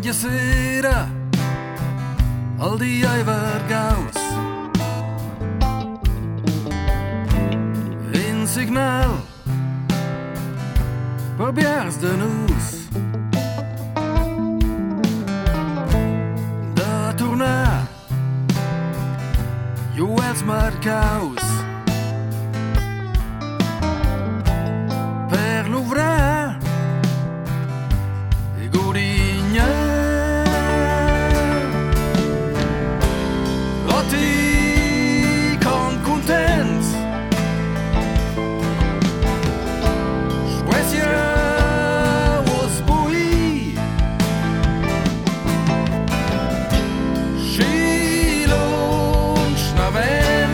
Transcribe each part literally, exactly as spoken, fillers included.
Qualche sera al dia ai vergaus in signal per biars de nus da tornar jo els marcaus per l'obrar e godinyar Lotti con contents Suècia was bui Schilunch naven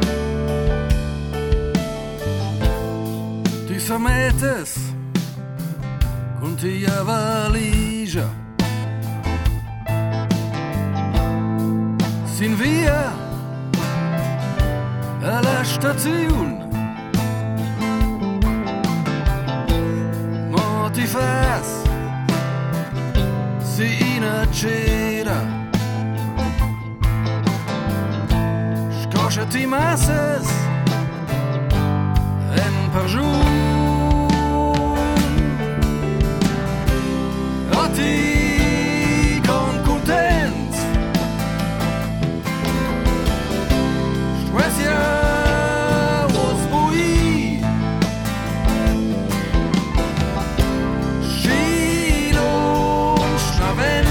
Tu sametes con tia valigia Sin via alla stazione Mo ti fas si in accera Scosciati masses en per giù Lotti con contents Suècia was bui Schilunch naven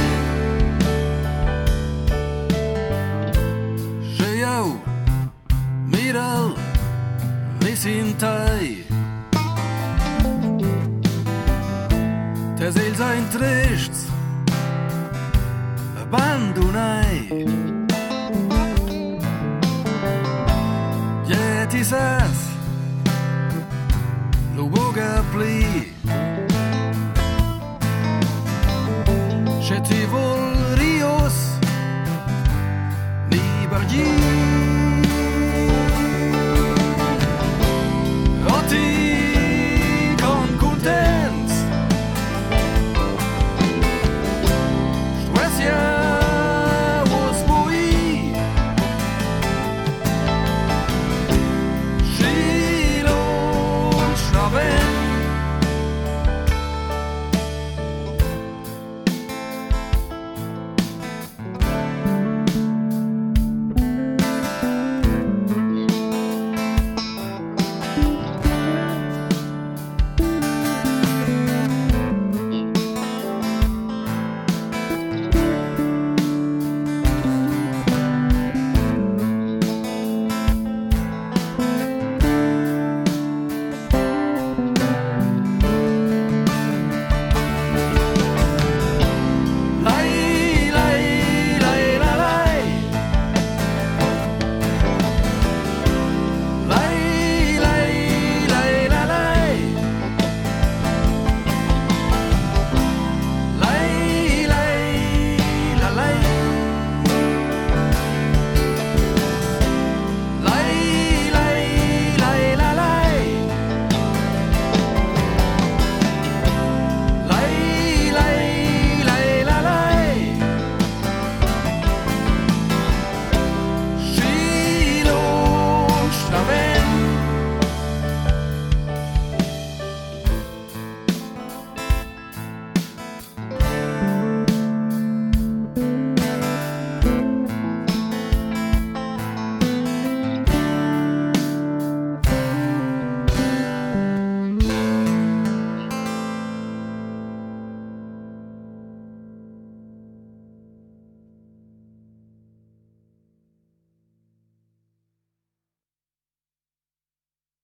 Scheiau Miral Vicintai Tes ils ein trists Abbandonai Jetisas Lo boga pli